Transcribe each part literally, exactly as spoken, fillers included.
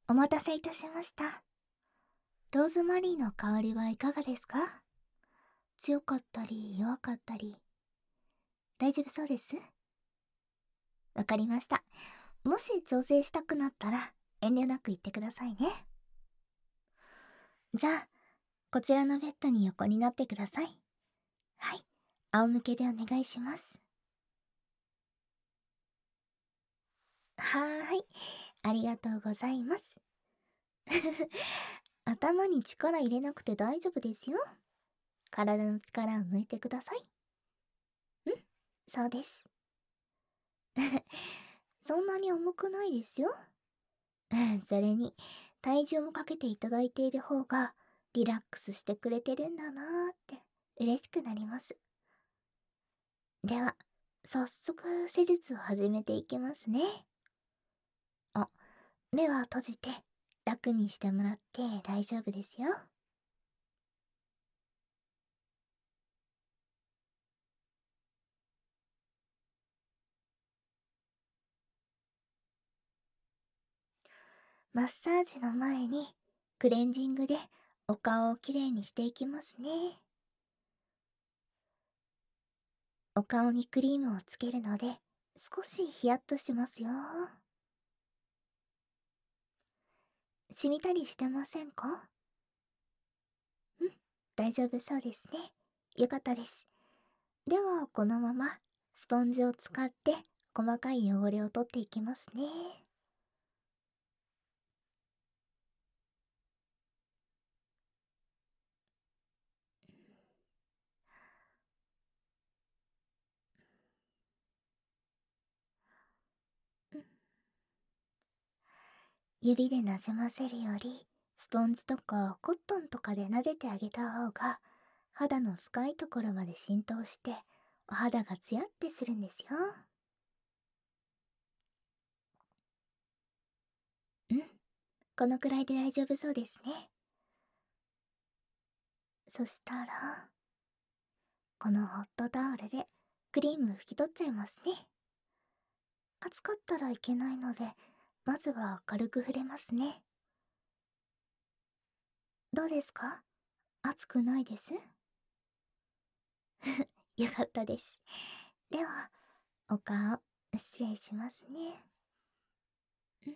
お待たせいたしました。ローズマリーの香りはいかがですか？強かったり弱かったり。大丈夫そうです？わかりました。もし調整したくなったら遠慮なく言ってくださいね。じゃあ、こちらのベッドに横になってください。はい。仰向けでお願いします。はーい。ありがとうございます。頭に力入れなくて大丈夫ですよ。体の力を抜いてください。うん、そうです。そんなに重くないですよ。それに、体重もかけていただいている方が、リラックスしてくれてるんだなーって、嬉しくなります。では、早速、施術を始めていきますね。あ、目は閉じて、楽にしてもらって大丈夫ですよ。マッサージの前に、クレンジングでお顔をきれいにしていきますね。お顔にクリームをつけるので、少しヒヤッとしますよ。染みたりしてませんか？うん、大丈夫そうですね。よかったです。では、このまま、スポンジを使って細かい汚れを取っていきますね。うん、指でなじませるより、スポンジとかコットンとかで撫でてあげた方が、肌の深いところまで浸透して、お肌がツヤってするんですよ。うん、このくらいで大丈夫そうですね。そしたら、このホットタオルでクリーム拭き取っちゃいますね。熱かったらいけないので、まずは軽く触れますね。どうですか？熱くないです？よかったです。では、お顔、失礼しますね。うん、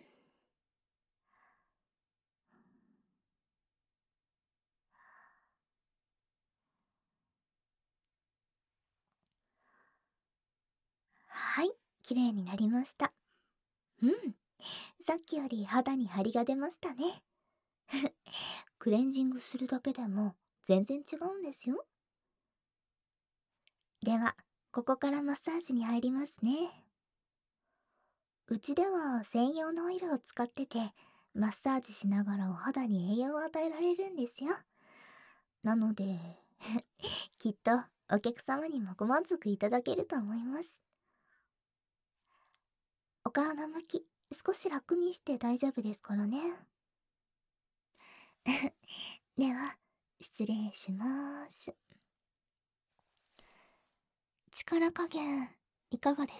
はい、綺麗になりました。うん、さっきより肌に張りが出ましたね。クレンジングするだけでも全然違うんですよ。では、ここからマッサージに入りますね。うちでは専用のオイルを使ってて、マッサージしながらお肌に栄養を与えられるんですよ。なので、きっとお客様にもご満足いただけると思います。お顔の向き、少し楽にして大丈夫ですからね。では、失礼します。力加減、いかがです？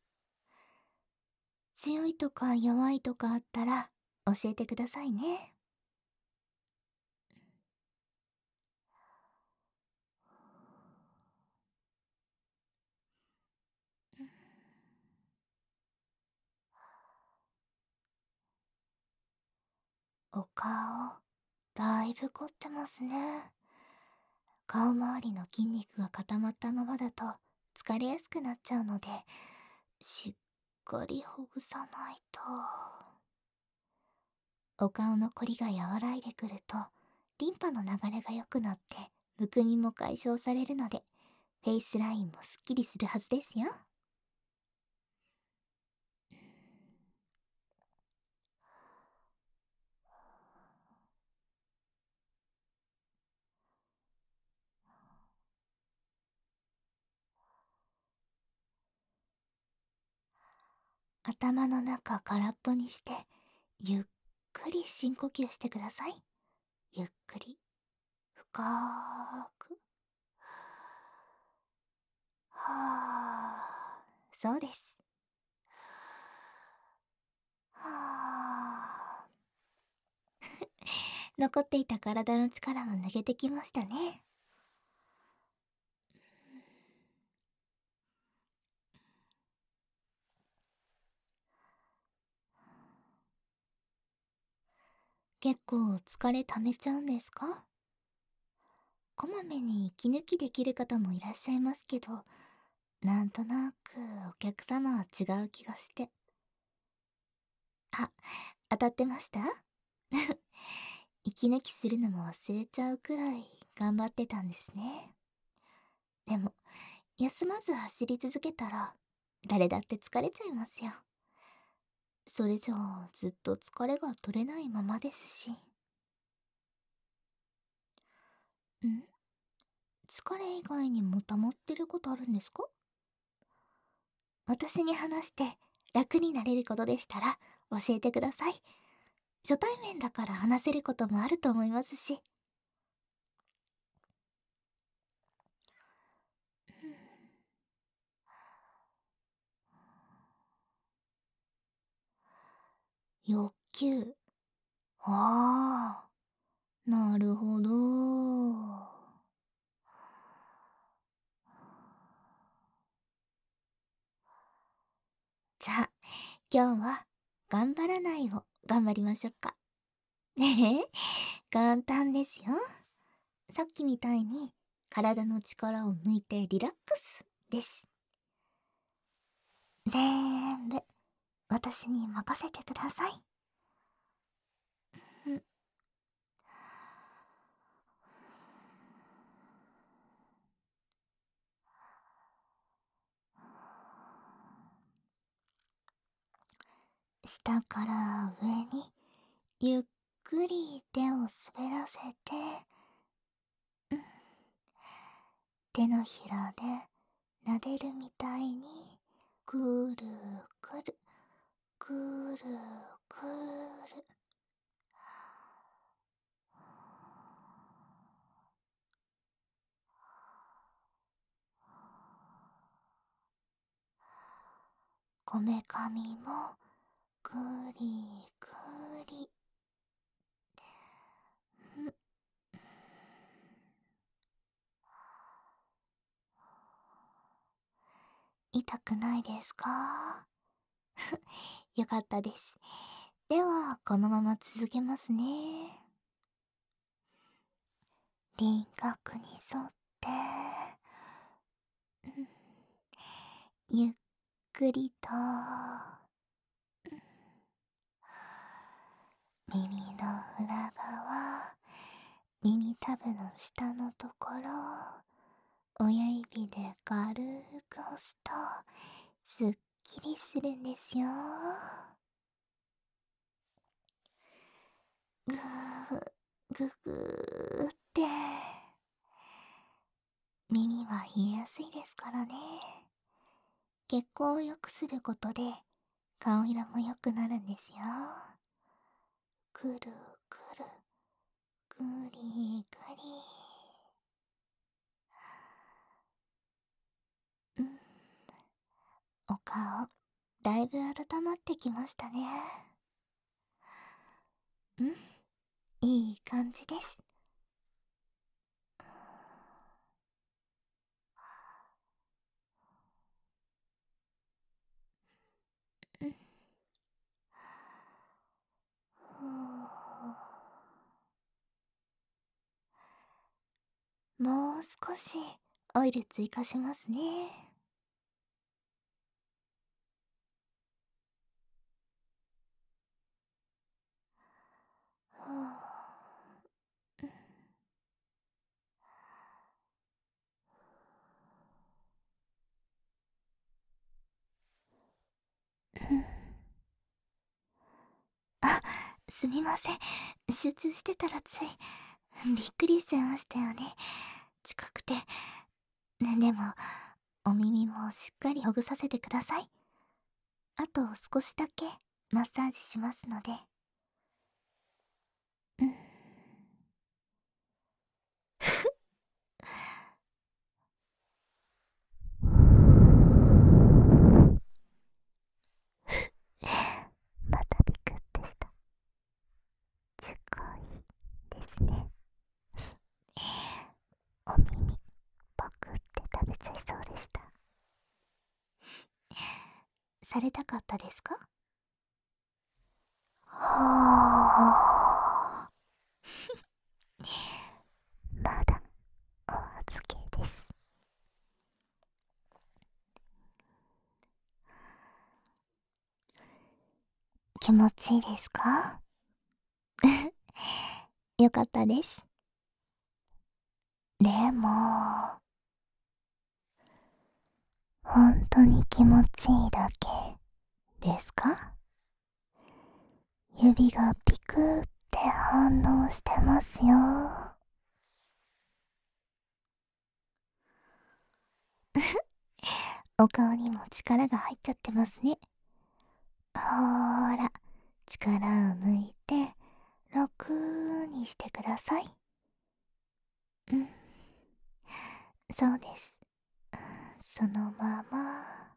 強いとか弱いとかあったら教えてくださいね。お顔、だいぶ凝ってますね。顔周りの筋肉が固まったままだと疲れやすくなっちゃうので、しっかりほぐさないと。お顔の凝りが和らいでくると、リンパの流れが良くなって、むくみも解消されるので、フェイスラインもすっきりするはずですよ。頭の中空っぽにして、ゆっくり深呼吸してください。ゆっくり、深く。はあ、そうです。はあ。 残っていた体の力も抜けてきましたね。結構疲れ溜めちゃうんですか？こまめに息抜きできる方もいらっしゃいますけど、なんとなくお客様は違う気がして。あ、当たってました？息抜きするのも忘れちゃうくらい頑張ってたんですね。でも、休まず走り続けたら、誰だって疲れちゃいますよ。それじゃあ、ずっと疲れが取れないままですし。ん疲れ以外にも溜まってることあるんですか？私に話して楽になれることでしたら教えてください。初対面だから話せることもあると思いますし。欲求。ああ、なるほど。じゃあ、今日は頑張らないを頑張りましょうか。ねえ、簡単ですよ。さっきみたいに体の力を抜いてリラックスです。全部私に任せてください。うん。下から上にゆっくり手を滑らせて、うん、手のひらで撫でるみたいにくるくるくるくる。こめかみもくりくり。うん。痛くないですか？よかったです。では、このまま続けますね。輪郭に沿って、うん、ゆっくりと、うん、耳の裏側、耳たぶの下のところ、親指で軽く押すと、すっきりするんですよ。ぐー、ぐぐーって。耳は冷えやすいですからね。血行を良くすることで顔色も良くなるんですよ。くるくる、ぐりぐり。うん、お顔、だいぶ温まってきましたね。うん、いい感じです。うん、ふう。もう少しオイル追加しますね。ふう。うん、あ、すみません。集中してたらつい、びっくりしちゃいましたよね。近くて。ね、でも、お耳もしっかりほぐさせてください。あと少しだけマッサージしますので。うん。またビクってした。近いでされたかったですか？はあ。まだお預けです。気持ちいいですか？よかったです。でも、本当に気持ちいいだけですか？指がピクって反応してますよ。お顔にも力が入っちゃってますね。ほーら、力を抜いて、楽にしてください。うん、そうです。そのまま。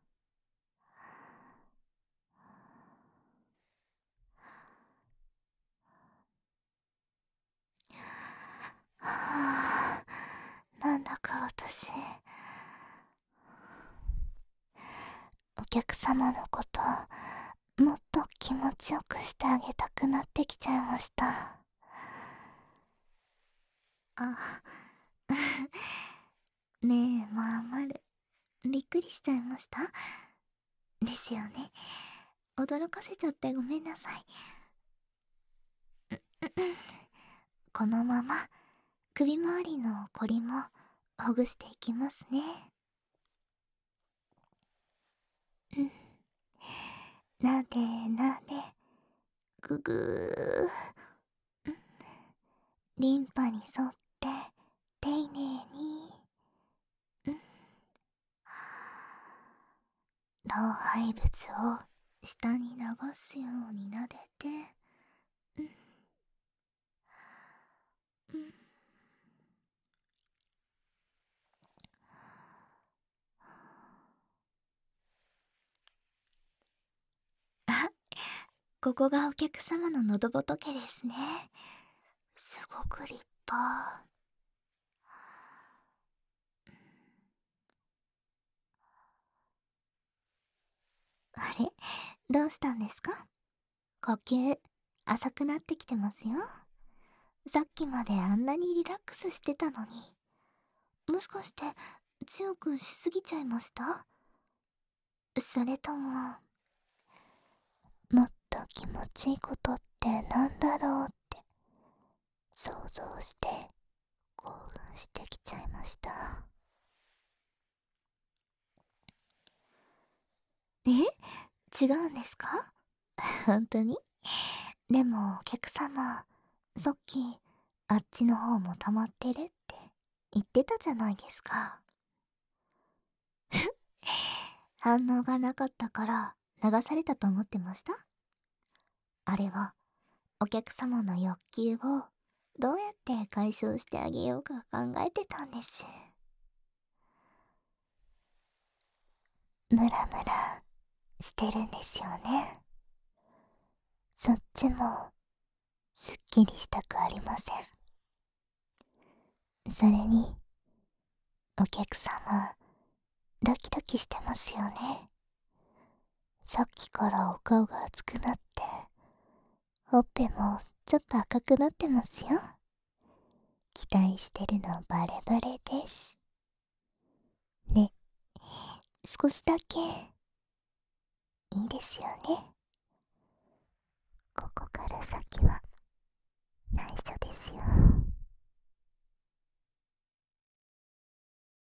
はあ、なんだか私、お客様のこと、もっと気持ちよくしてあげたくなってきちゃいました。あ、ねえ、まあまる、びっくりしちゃいましたですよね。驚かせちゃってごめんなさい。このまま首周りのこりもほぐしていきますね。うん。なでなで、ぐぐー。うん。リンパに沿って丁寧に。うん。老廃物を下に流すようになでて。うん。うん。あ、ここがお客様の喉仏ですね。すごく立派。あれ、どうしたんですか？呼吸浅くなってきてますよ。さっきまであんなにリラックスしてたのに。もしかして強くしすぎちゃいました？それとも、もっと気持ちいいことってなんだろうって想像して興奮してきちゃいました。え、違うんですか？本当に？でもお客様、さっきあっちの方も溜まってるって言ってたじゃないですか。反応がなかったから流されたと思ってました？あれはお客様の欲求をどうやって解消してあげようか考えてたんです。ムラムラしてるんですよね。そっちもすっきりしたくありません。それにお客様ドキドキしてますよね。さっきからお顔が熱くなってほっぺもちょっと赤くなってますよ。期待してるのバレバレです。ね、少しだけいいですよね。ここから先は内緒ですよ。